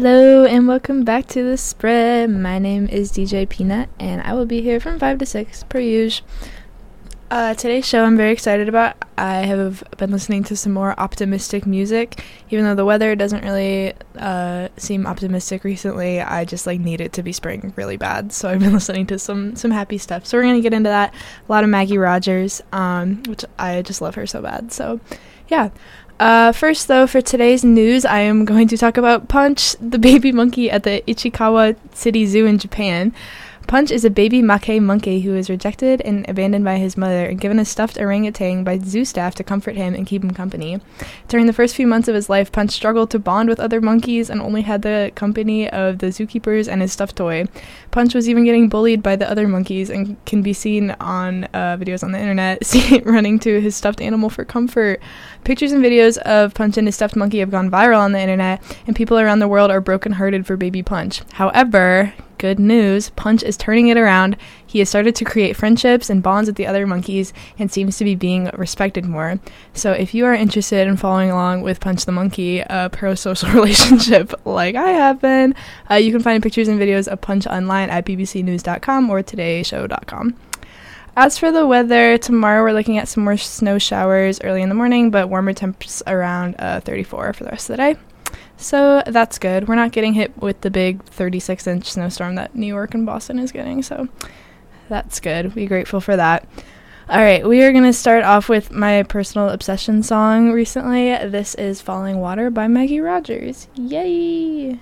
Hello and welcome back to The Spread. My name is DJ Peanut and I will be here from 5 to 6 per usual. Today's show I'm very excited about. I have been listening to some more optimistic music. Even though the weather doesn't really seem optimistic recently, I just need it to be spring really bad. So I've been listening to some happy stuff. So we're going to get into that. A lot of Maggie Rogers, which I just love her so bad. So yeah. First, though, for today's news, I am going to talk about Punch, the baby monkey at the Ichikawa City Zoo in Japan. Punch is a baby Macaque monkey who was rejected and abandoned by his mother and given a stuffed orangutan by zoo staff to comfort him and keep him company. During the first few months of his life, Punch struggled to bond with other monkeys and only had the company of the zookeepers and his stuffed toy. Punch was even getting bullied by the other monkeys and can be seen on videos on the internet, running to his stuffed animal for comfort. Pictures and videos of Punch and his stuffed monkey have gone viral on the internet, and people around the world are brokenhearted for baby Punch. However, good news, Punch is turning it around. He has started to create friendships and bonds with the other monkeys and seems to be being respected more. So if you are interested in following along with Punch the Monkey, a pro-social relationship like I have been, you can find pictures and videos of Punch online at bbcnews.com or todayshow.com. As for the weather, tomorrow we're looking at some more snow showers early in the morning, but warmer temps around 34 for the rest of the day. So that's good. We're not getting hit with the big 36-inch snowstorm that New York and Boston is getting, so that's good. Be grateful for that. All right, we are going to start off with my personal obsession song recently. This is Falling Water by Maggie Rogers. Yay!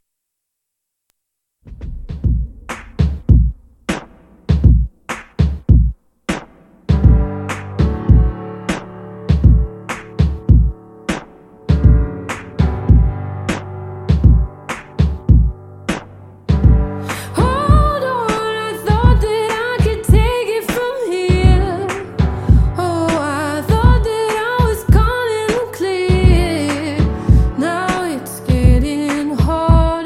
Getting hard.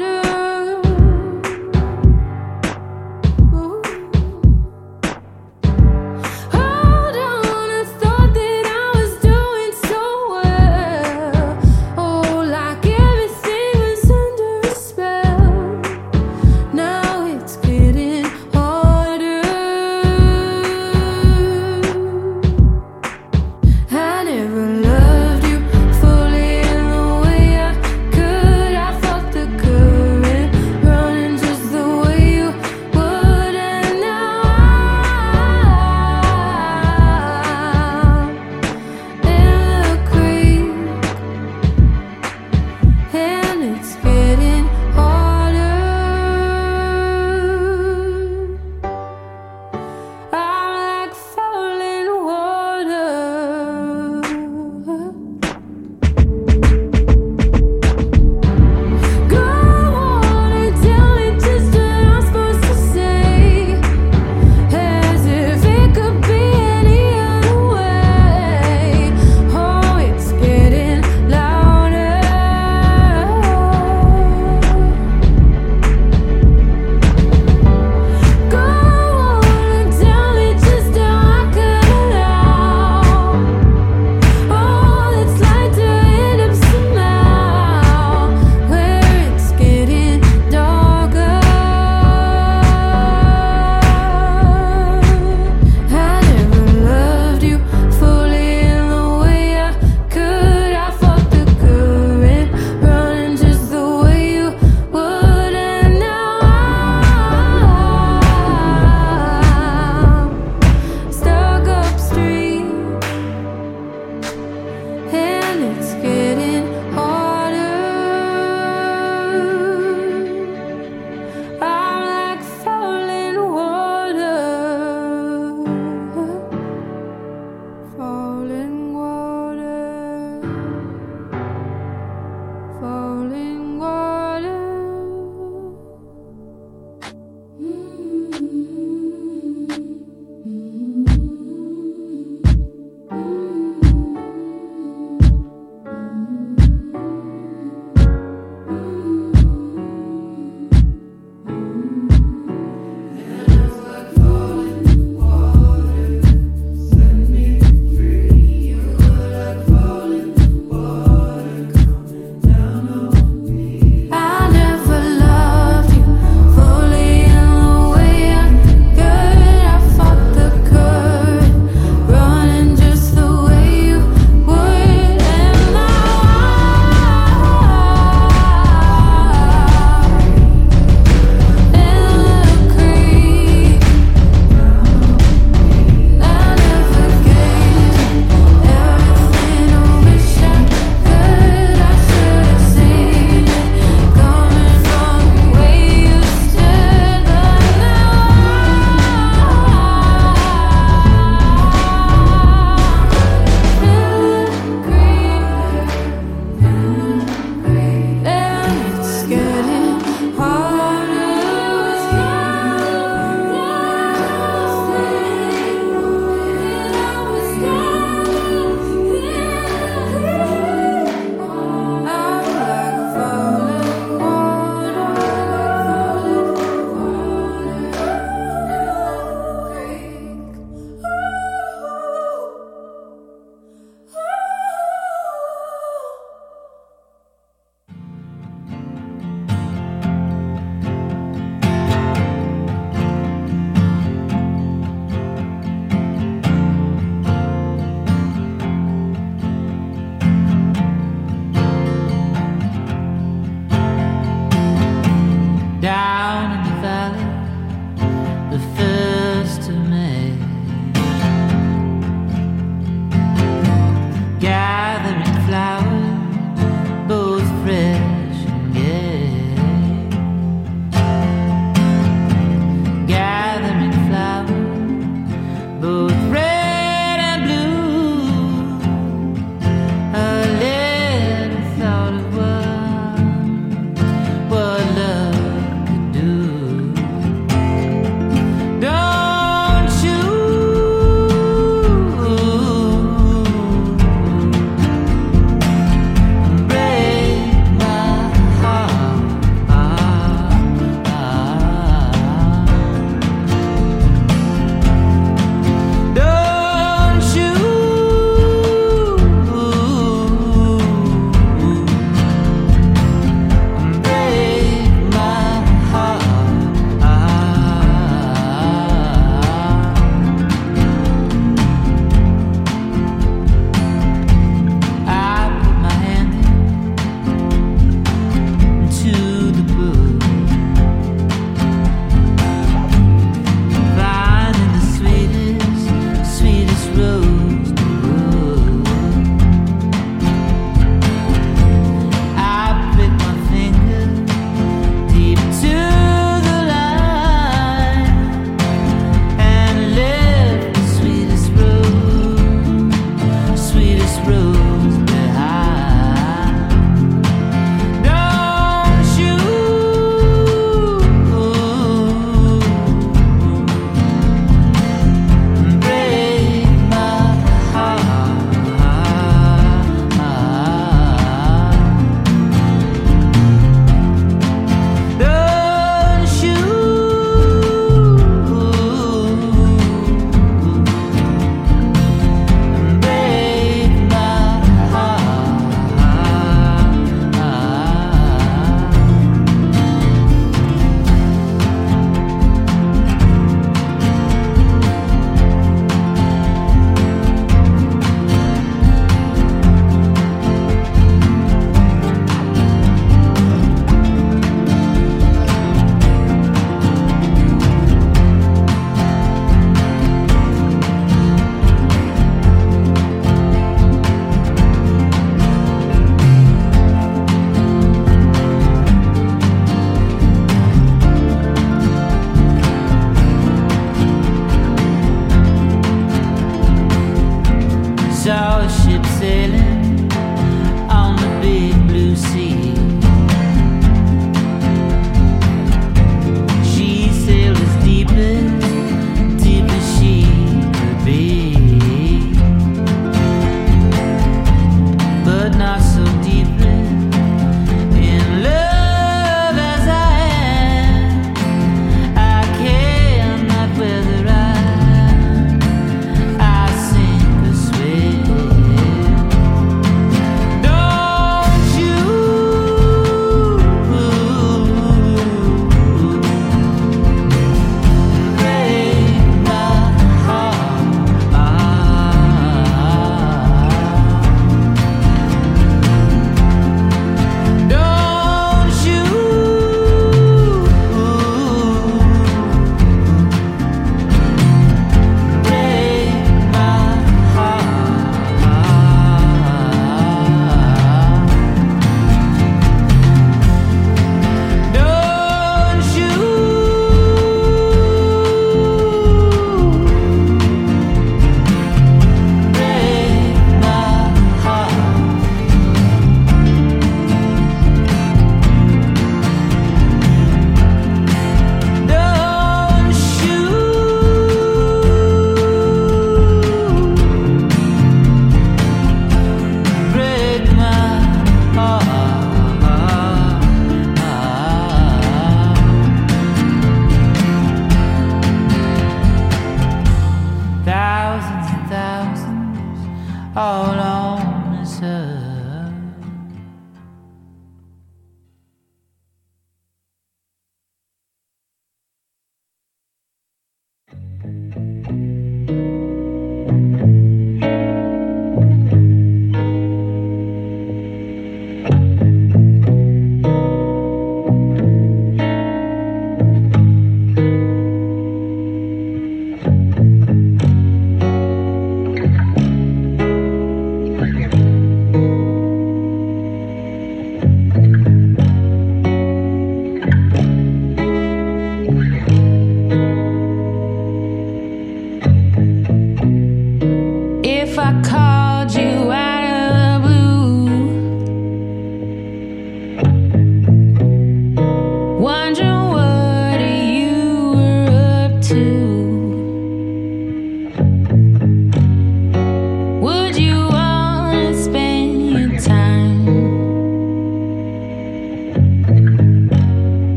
down in the valley, the 1st of May, gathering flowers, both fresh and gay, gathering flowers, both red and blue. A little thought of what love could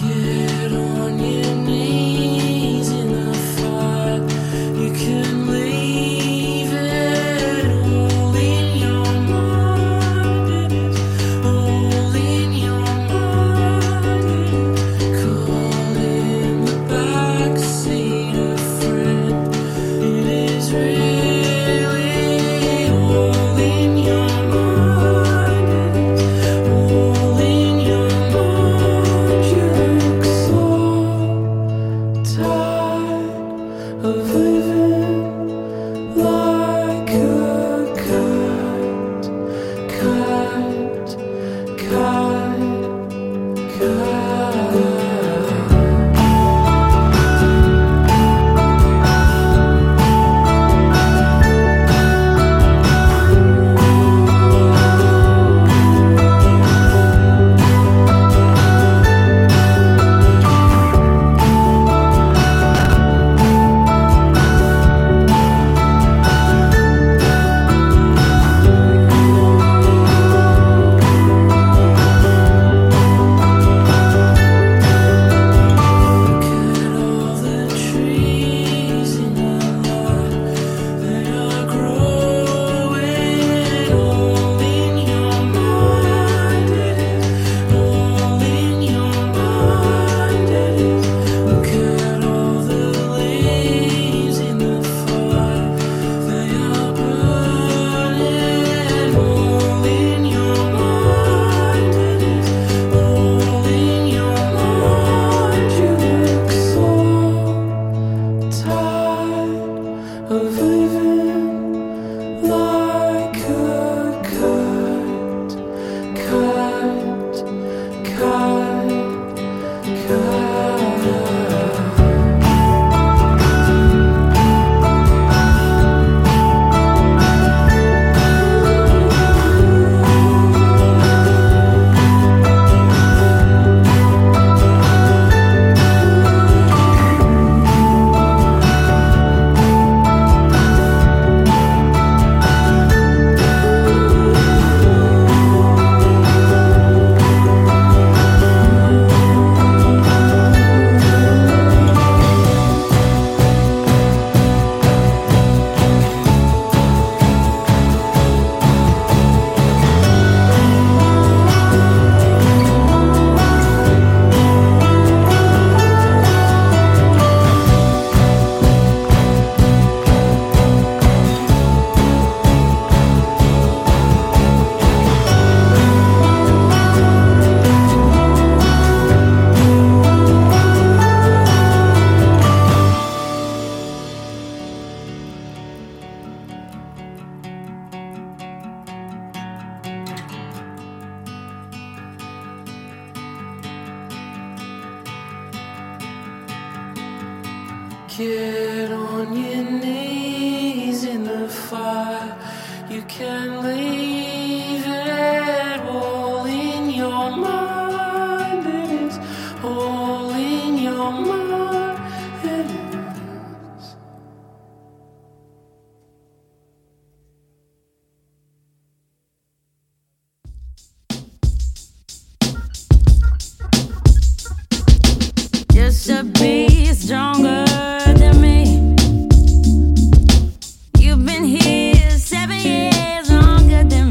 Get on your knees in the fire. You can leave it all in your mind. It is all in your mind. It is. Just to be stronger than me. You've been here 7 years longer than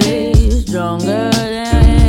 stronger than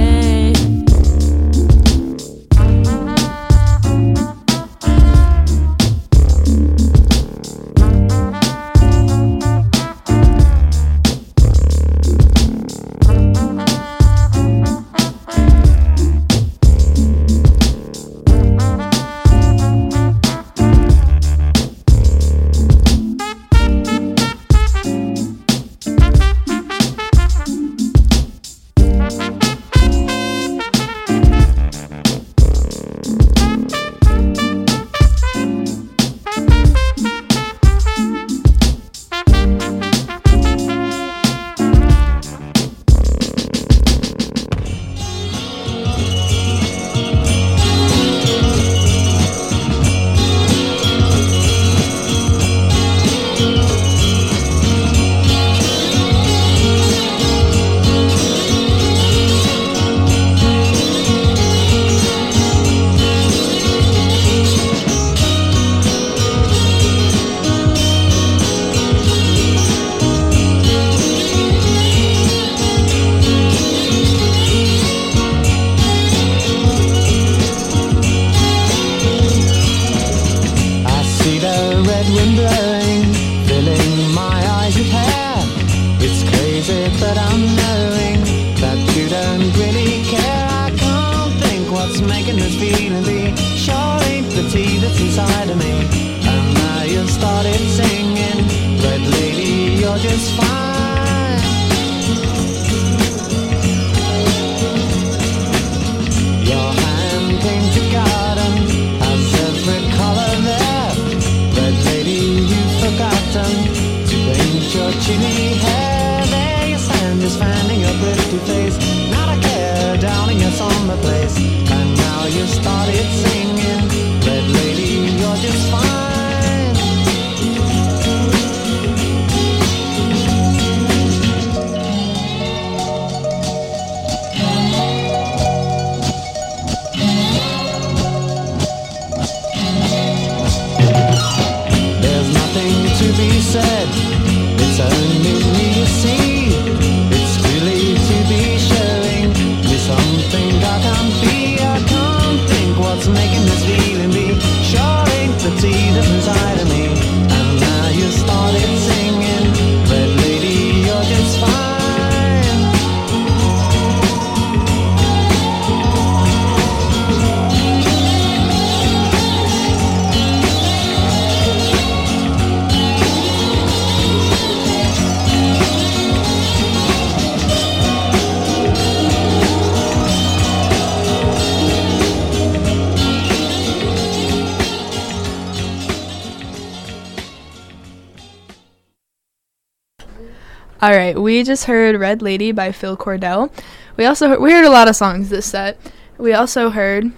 All right, we just heard Red Lady by Phil Cordell. We heard a lot of songs this set. We also heard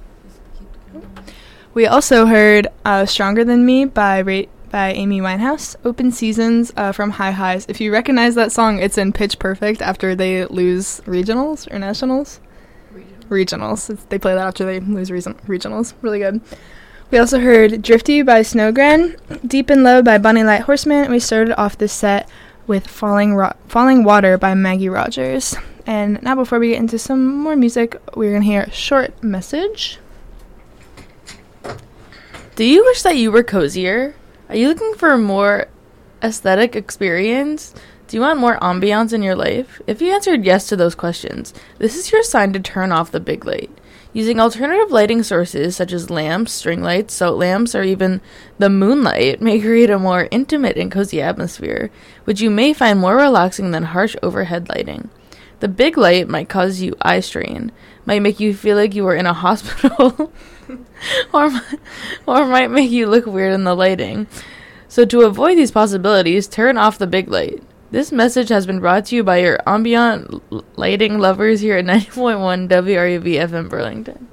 Stronger Than Me by Amy Winehouse, Open Seasons from High Highs. If you recognize that song, it's in Pitch Perfect after they lose regionals or nationals? Regionals. They play that after they lose regionals. Really good. We also heard Drifty by Snowgren, Deep in Love by Bunny Light Horseman, and we started off this set with Falling Water by Maggie Rogers. And now before we get into some more music, we're going to hear a short message. Do you wish that you were cozier? Are you looking for a more aesthetic experience? Do you want more ambiance in your life? If you answered yes to those questions, this is your sign to turn off the big light. Using alternative lighting sources such as lamps, string lights, soap lamps, or even the moonlight may create a more intimate and cozy atmosphere, which you may find more relaxing than harsh overhead lighting. The big light might cause you eye strain, might make you feel like you were in a hospital, or might make you look weird in the lighting. So to avoid these possibilities, turn off the big light. This message has been brought to you by your ambient lighting lovers here at 90.1 WRUB FM Burlington.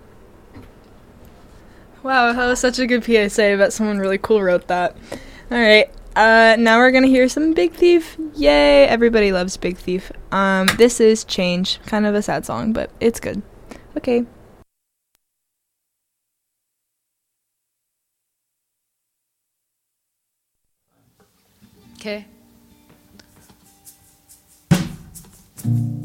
Wow, that was such a good PSA. I bet someone really cool wrote that. All right, now we're going to hear some Big Thief. Yay, everybody loves Big Thief. This is Change, kind of a sad song, but it's good. Okay. Okay.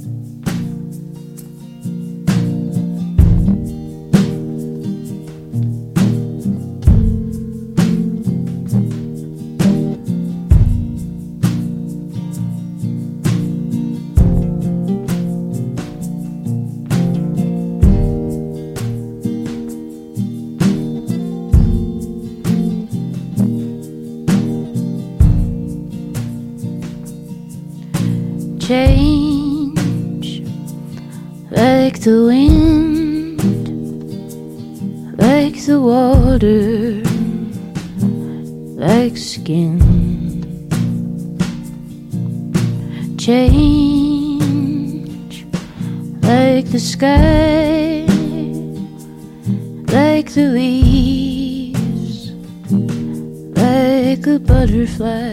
like the wind, like the water, like skin. Change like the sky, like the leaves, like a butterfly.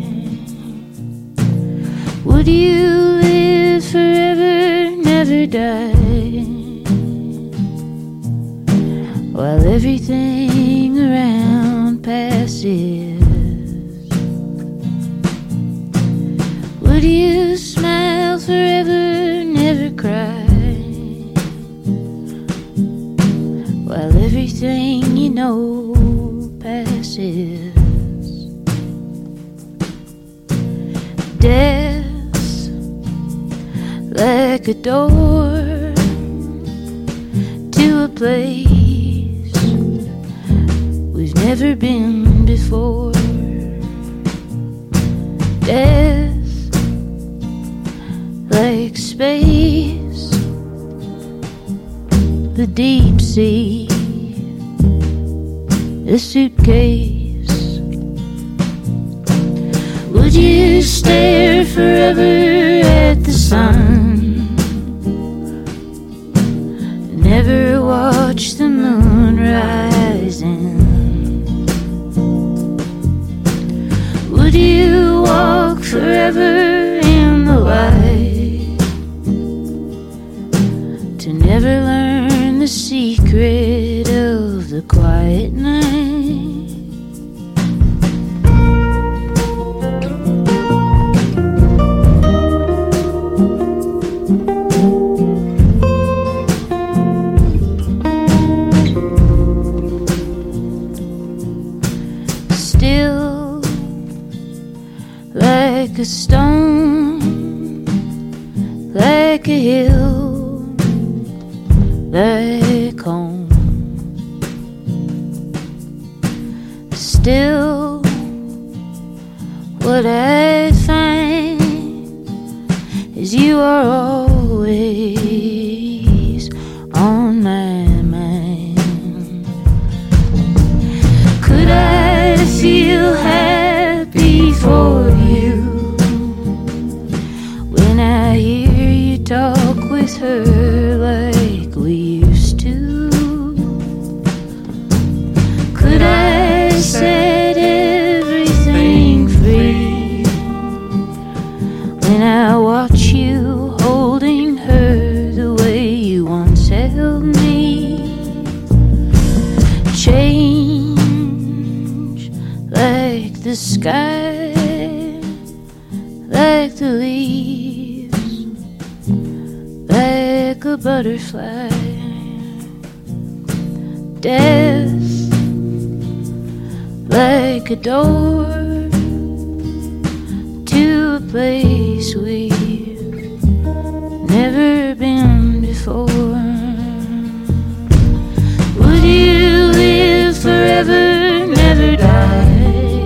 Would you live forever, never die, while everything around passes? Would you smile forever, never cry, while everything you know passes? Death's like a door to a place we've never been before. Death like space, the deep sea, a suitcase. Would you stare forever at the sun, never watch the moon rising? Would you walk forever in the light, to never learn the secret of the quiet night? Still like a stone, like a hill, like home. Still, what I find is you are always on my mind. Could I feel happy for you when I hear you talk with her like we used to? Could I set everything free when I watch you holding her the way you once held me? Change like the sky, like the leaves, like a butterfly. Death like a door to a place we've never been before. Would you live forever, never die,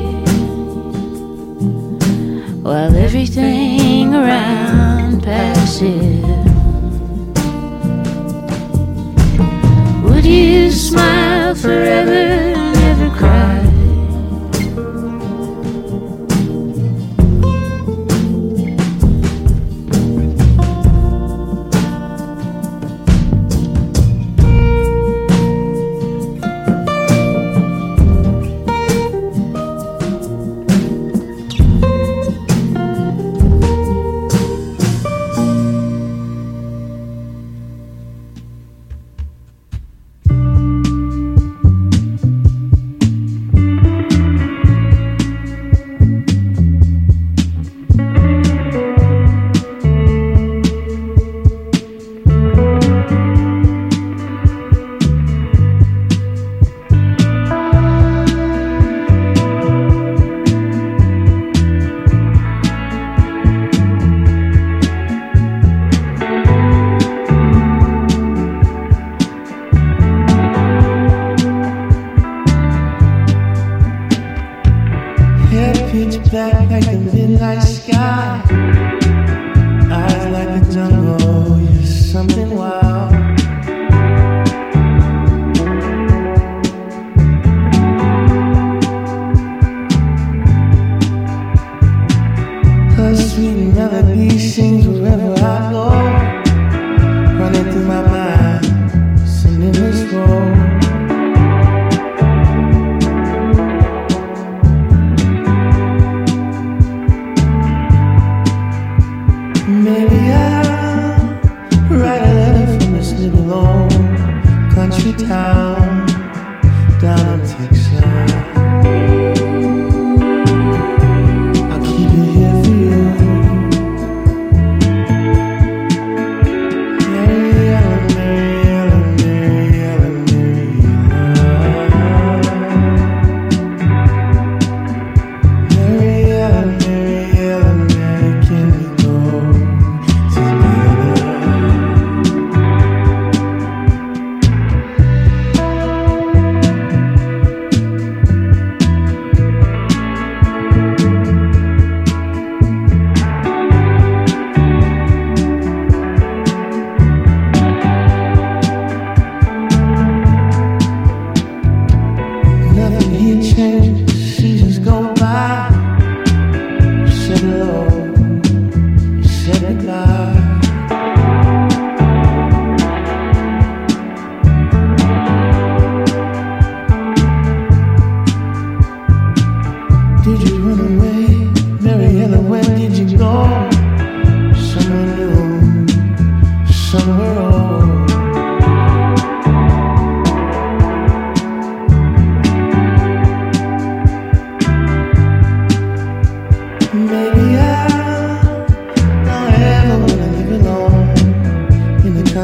while everything around passes? Would you smile forever, never cry?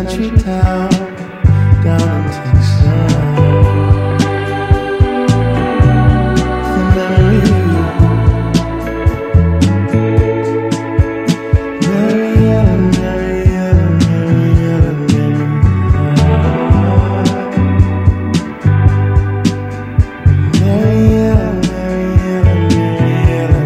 country town down in Texas. The memory, Marietta, Marietta, Marietta, Marietta, Marietta,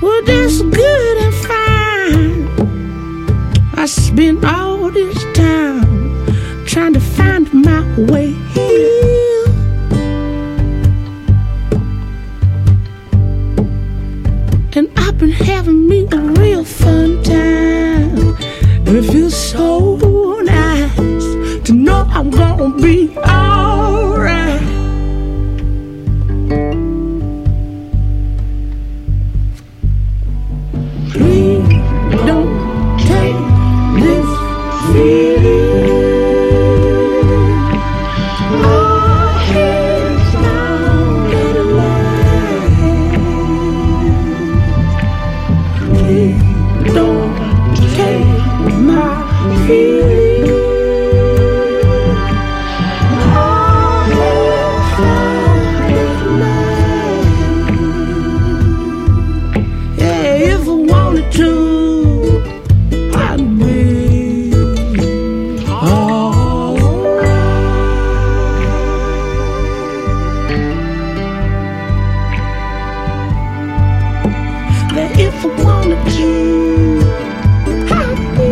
Well, that's good and fine. I spent all this time trying to find my way here. And I've been having me a real fun time. And it feels so nice to know I'm gonna be alright. Please don't take this feeling. Oh, it's not in line. Please don't take my feeling. Oh, it's not in line. Yeah, if I wanted to, I'd be alright. That if I wanted to, I'd be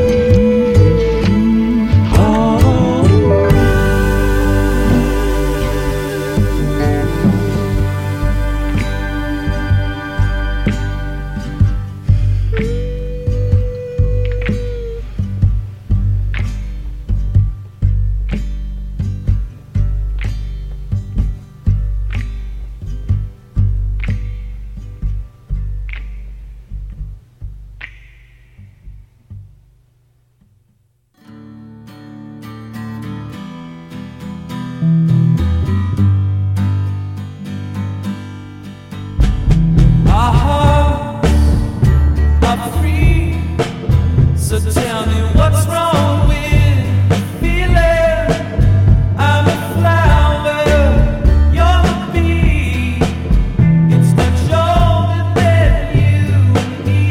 Our hearts are free, so tell me what's wrong with feeling. I'm a flower, you're the bee. It's much older than you and me.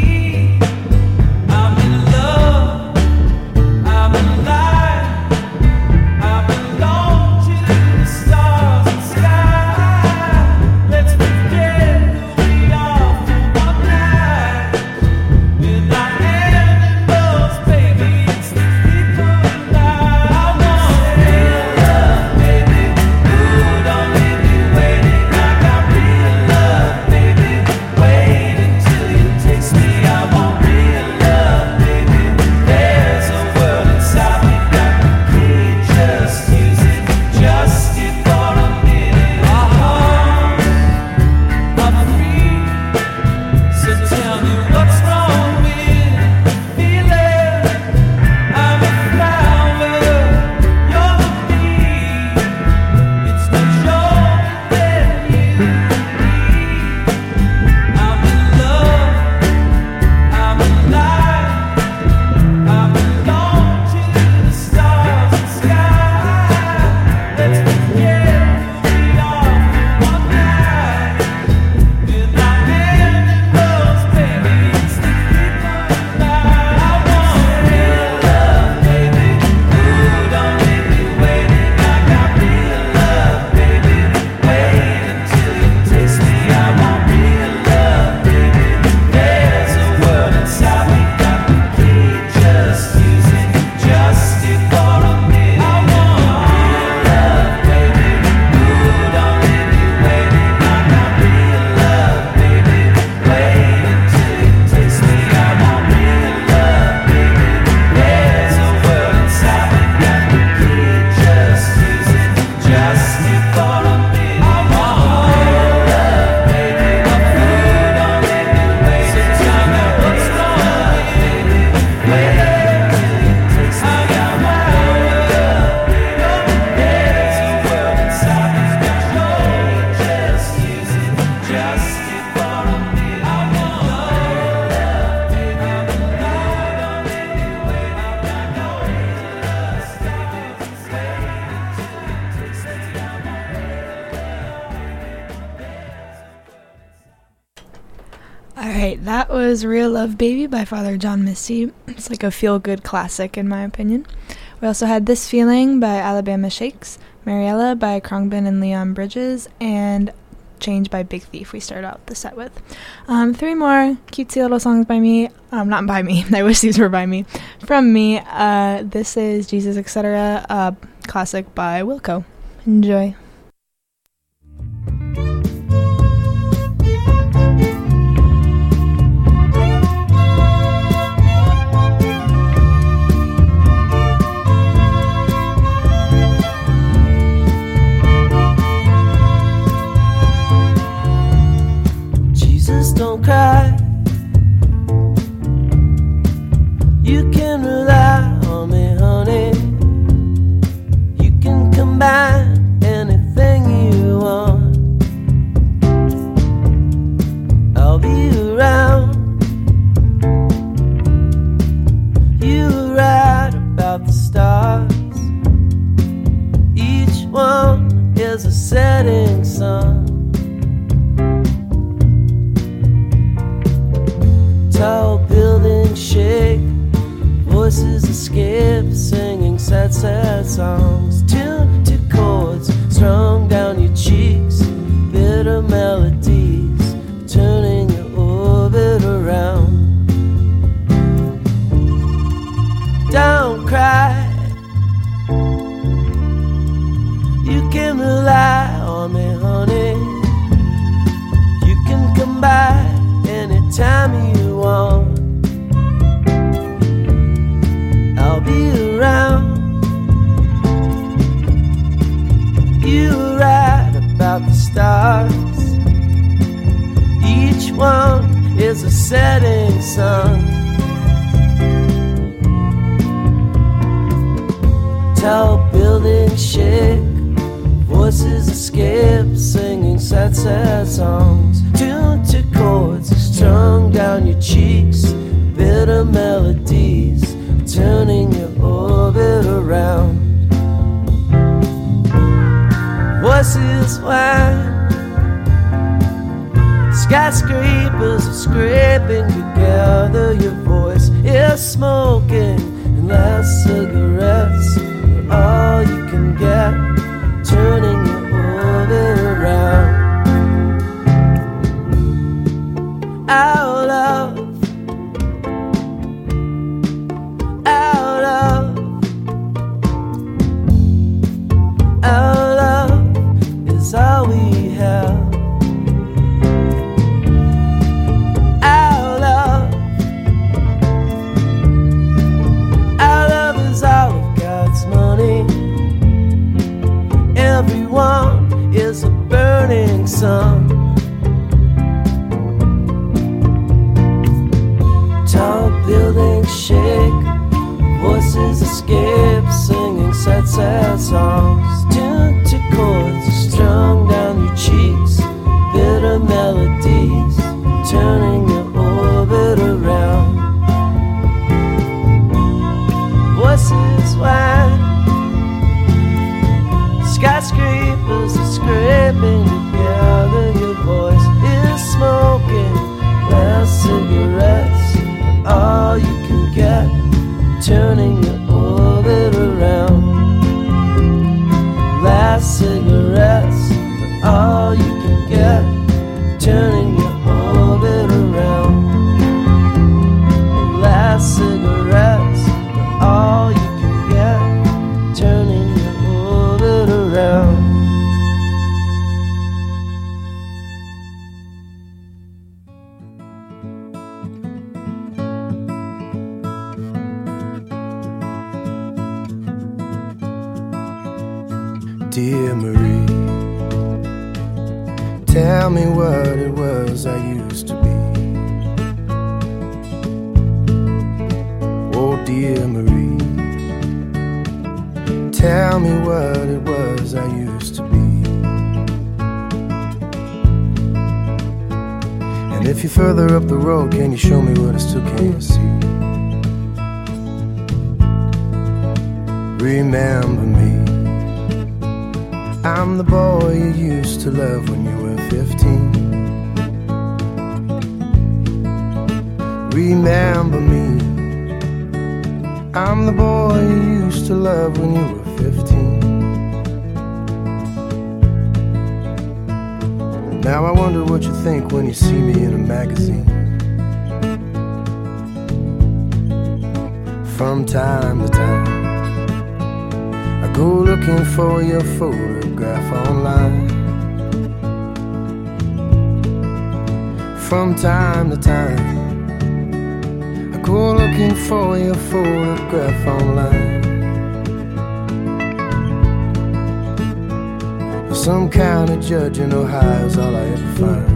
I'm in love, I'm alive, I belong to the stars and sky. Let's forget who we are for one night. We're not animals, baby, it's the people alive. I want real love, baby. Ooh, don't leave me waiting. I got real love, baby. Wait until you taste me. I want real love, baby. There's a world inside me, got the key. Just use it, just it for a minute. Our hearts are free, so tell me what's wrong with feeling. I'm a flower, you're the bee. It's much older than you and me. I'm in love, I'm alive, I belong to the stars and sky. Let's forget who we are for one night. We're not animals, baby, it's the people alive. I want real love, baby. Ooh, don't leave me waiting. I got real love, baby. Wait until you taste me. I want real love, baby. There's a world inside me, got the key. Just use it, just it for a minute. I want real love, baby. Ooh, don't leave me waiting. I got real love, baby. Wait until you taste me. I want real love, baby. There's a world inside me, got the key. Just use it, just it for a minute. I want real love, baby. Ooh, don't leave me waiting. So tell me what's wrong with it. Wait until you taste me. I got real love, baby. There's a world inside me, got your just use it, just it for a minute. I want real love, baby. Ooh, don't leave me waiting. I got no real love, stars and wait until you taste me. I want real love, baby. Alright, that was Real Love Baby by Father John Misty. It's like a feel-good classic in my opinion. We also had This Feeling by Alabama Shakes, Mariella by Khruangbin and Leon Bridges, and Change by Big Thief we started out the set with. 3 more cutesy little songs by me. Not by me. I wish these were by me. From me. This is Jesus Etc. Classic by Wilco. Enjoy. Don't cry. You can rely on me, honey. You can combine anything you want. I'll be around. You were right about the stars. Each one is a setting sun. Tall buildings shake, voices escape, singing sad, sad songs, tuned to chords strung down your cheeks, bitter melodies, turning your orbit around. Don't cry. You can rely on me, honey. You can come by anytime you want. I'll be around. You were right about the stars. Each one is a setting sun. Tall buildings shake, voices escape, singing sad, sad songs, tuned to chords strung down your cheeks, bitter melodies, turning your orbit around. Voices whine, skyscrapers are scraping together. Your voice is smoking, and last cigarettes are all you can get, turning your orbit around. Our love, our love, our love is all we have. Our love is all of God's money. Everyone is a burning sun. Tall buildings shake, voices escape, singing sad, sad songs, tuned to chords strung down your cheeks, bitter melodies, turning your orbit around. Voices whine, skyscrapers are scraping together. Your voice is smoking, last cigarettes are all you can get, turning your orbit around. Last cigarettes are all you can get, turning your orbit around. Last cigarettes are all you can get, turning your orbit around. Dear Marie, tell me what it was I used to be. Oh dear Marie, tell me what it was I used to be. And if you're further up the road, can you show me what I still can't see? Remember me, I'm the boy you used to love when you were 15. Remember me, I'm the boy you used to love when you were 15. Now I wonder what you think when you see me in a magazine. From time to time, I go looking for your photograph online. From time to time, I go looking for your photograph online. Some county judge in Ohio's all I ever find.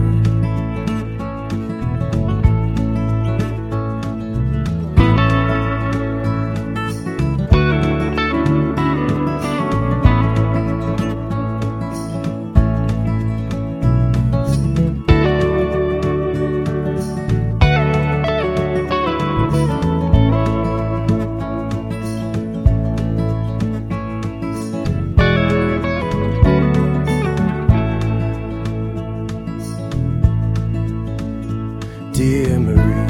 Dear Marie,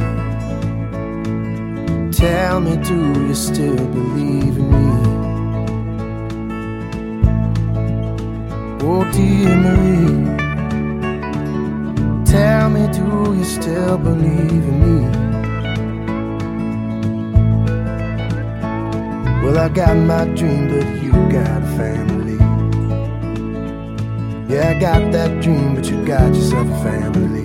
tell me, do you still believe in me? Oh, dear Marie, tell me, do you still believe in me? Well, I got my dream, but you got a family. Yeah, I got that dream, but you got yourself a family.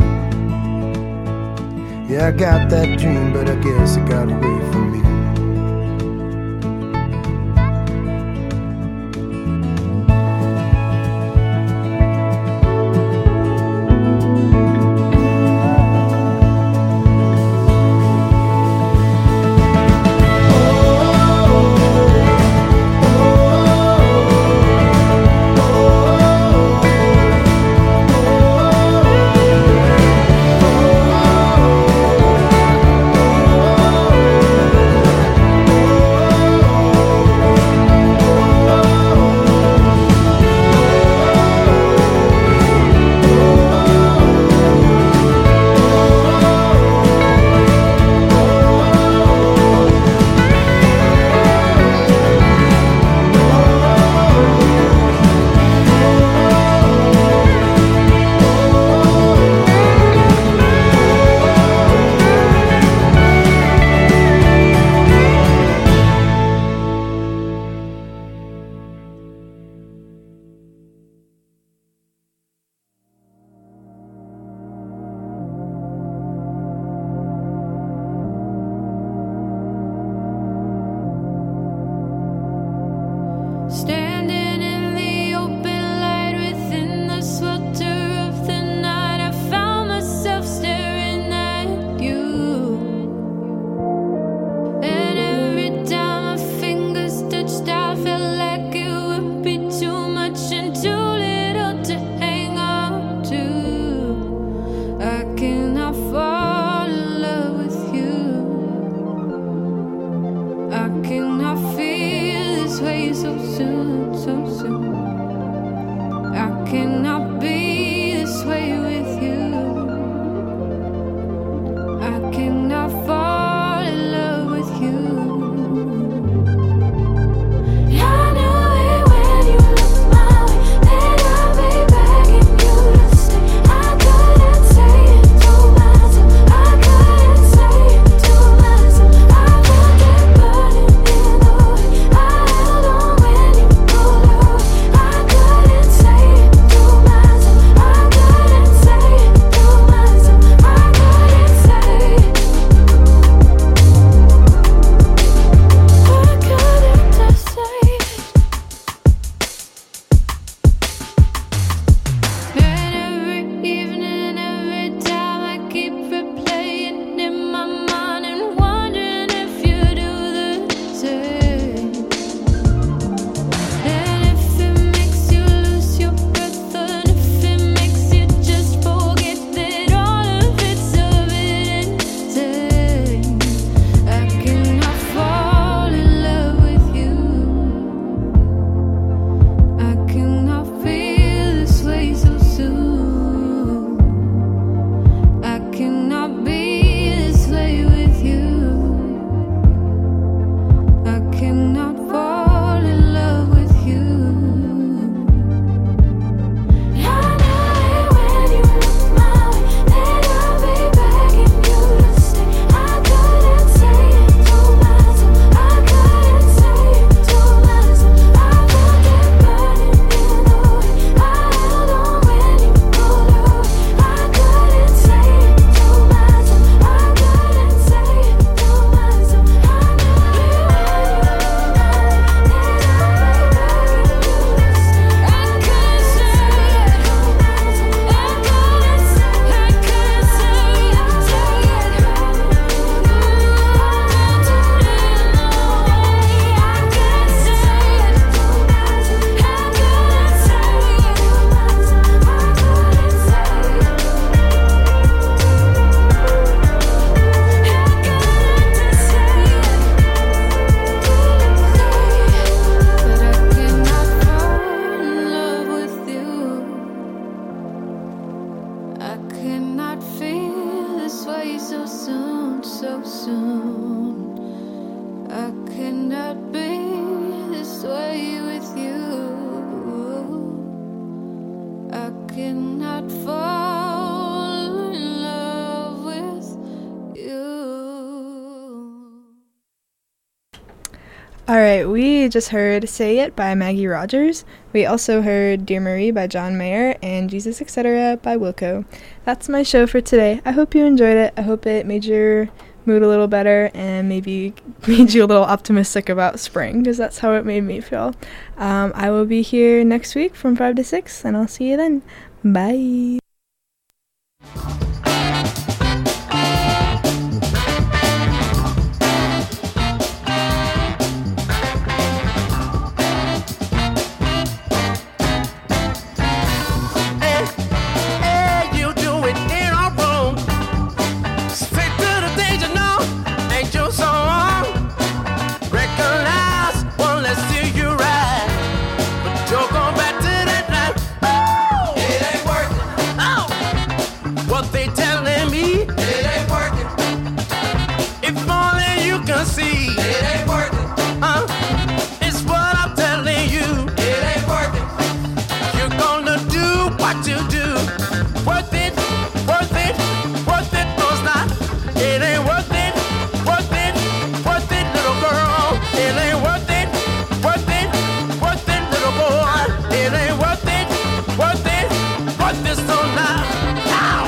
Yeah, I got that dream, but I guess it got away from me. Standing in the open light within the swelter of the night, I found myself staring at you. And every time my fingers touched, I felt like it would be too much and too little to hang on to. I cannot fall in love with you. I cannot feel this way so soon, so soon. I cannot be this way with you. I cannot fall in love with you. I knew it when you looked my way, that I'd be begging you to stay. I couldn't say it to myself. I couldn't say it to myself. I felt it burning in the way I held on when you pulled away. I couldn't say it to myself. I couldn't say it to myself. I couldn't say it. so soon. I cannot be this way with you. I cannot fall in love with you. All right, we just heard Say It by Maggie Rogers. We also heard Dear Marie by John Mayer and Jesus Etc. by Wilco. That's my show for today. I hope you enjoyed it. I hope it made your mood a little better and maybe made you a little optimistic about spring, because that's how it made me feel. I will be here next week from 5 to 6, and I'll see you then. Bye. Hey, you do it in a room. Stick to the things you know, ain't you so wrong? Recognize, well, let's see you right. But you're going back to that night. Oh, It ain't working, oh, what they telling me? it ain't working, If only you can see. it ain't working, It's what I'm telling you. it ain't working. You're gonna do what you do. Worth it, worth it, worth it, no it's not. It ain't worth it, worth it, worth it, little girl. It ain't worth it, worth it, worth it, little boy. It ain't worth it, worth it, worth it, so now. Ow!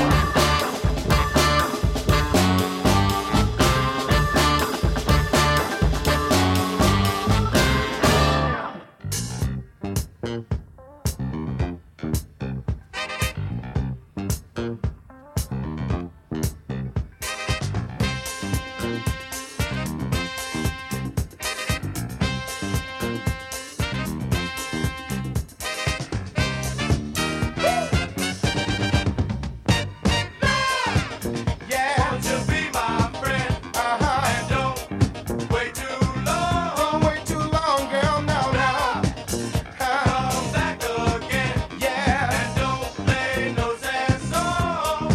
Yeah, won't you be my friend? And don't wait too long. Don't wait too long, girl, no, no. Come back again. Yeah, And don't play no sad song.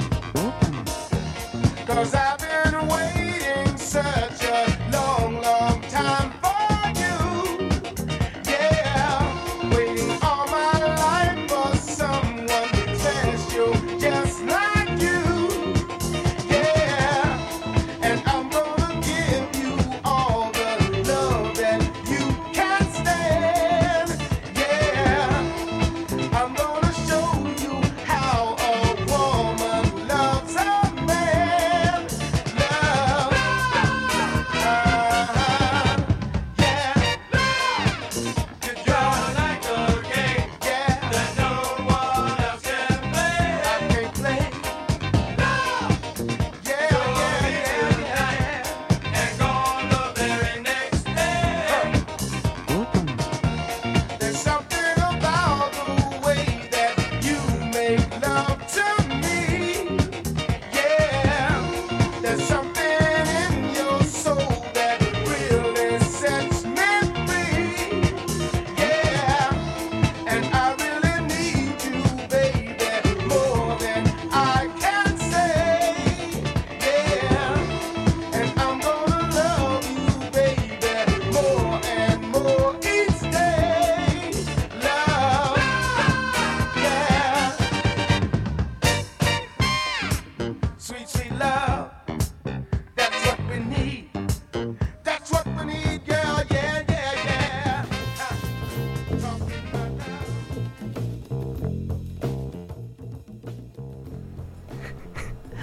'cause I've been waiting such a long, long time for you. Yeah, waiting all my life for someone special just like you. Yeah, and I'm gonna give you all the love that you can stand. Yeah, I'm gonna show you how a woman loves a man. Love, yeah, You're like a game yeah, that no one else can play. I can play. Yeah, yeah, yeah. And gone the very next day. There's something about the way that you make love to me. Yeah, there's something in your soul that really sets me free. Yeah, and I really need you, baby, more than I can say. Yeah, and I'm gonna love you, baby, more and more each day. Love, yeah. Sweet, sweet love.